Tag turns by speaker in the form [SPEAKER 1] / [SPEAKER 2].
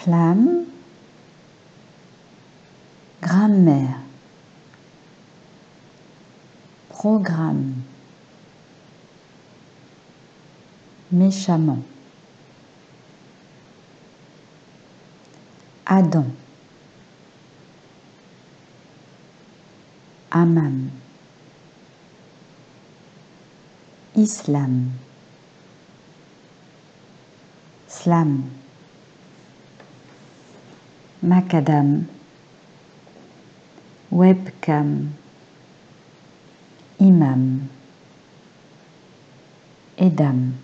[SPEAKER 1] flamme, grammaire, programme, méchamment, Adam, Hammam, Islam, slam, macadam, webcam, imam, edam.